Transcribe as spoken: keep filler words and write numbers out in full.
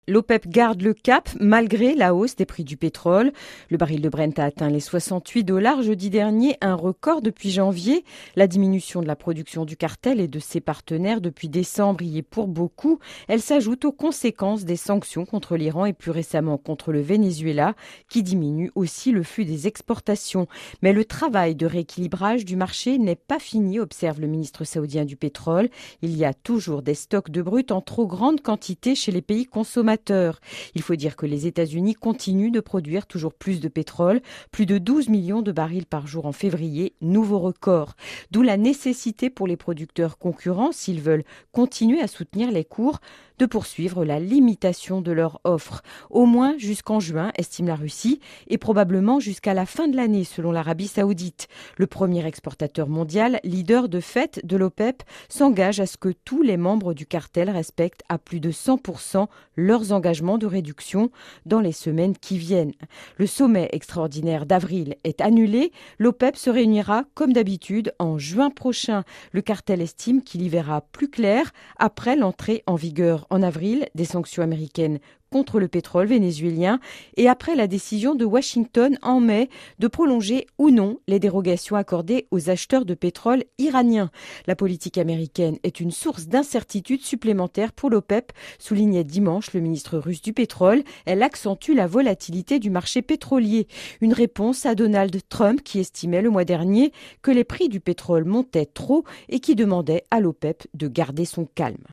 L'OPEP garde le cap malgré la hausse des prix du pétrole. Le baril de Brent a atteint les soixante-huit dollars jeudi dernier, un record depuis janvier. La diminution de la production du cartel et de ses partenaires depuis décembre y est pour beaucoup. Elle s'ajoute aux conséquences des sanctions contre l'Iran et plus récemment contre le Venezuela, qui diminue aussi le flux des exportations. Mais le travail de rééquilibrage du marché n'est pas fini, observe le ministre saoudien du pétrole. Il y a toujours des stocks de brut en trop grande quantité chez les pays consommateurs. Il faut dire que les États-Unis continuent de produire toujours plus de pétrole, plus de douze millions de barils par jour en février, nouveau record. D'où la nécessité pour les producteurs concurrents, s'ils veulent continuer à soutenir les cours, de poursuivre la limitation de leur offre, au moins jusqu'en juin, estime la Russie, et probablement jusqu'à la fin de l'année, selon l'Arabie saoudite. Le premier exportateur mondial, leader de fait de l'OPEP, s'engage à ce que tous les membres du cartel respectent à plus de cent pour cent leurs engagements de réduction dans les semaines qui viennent. Le sommet extraordinaire d'avril est annulé. L'OPEP se réunira comme d'habitude en juin prochain. Le cartel estime qu'il y verra plus clair après l'entrée en vigueur en avril des sanctions américaines contre le pétrole vénézuélien et après la décision de Washington en mai de prolonger ou non les dérogations accordées aux acheteurs de pétrole iraniens. La politique américaine est une source d'incertitude supplémentaire pour l'OPEP, soulignait dimanche le ministre russe du pétrole. Elle accentue la volatilité du marché pétrolier. Une réponse à Donald Trump qui estimait le mois dernier que les prix du pétrole montaient trop et qui demandait à l'OPEP de garder son calme.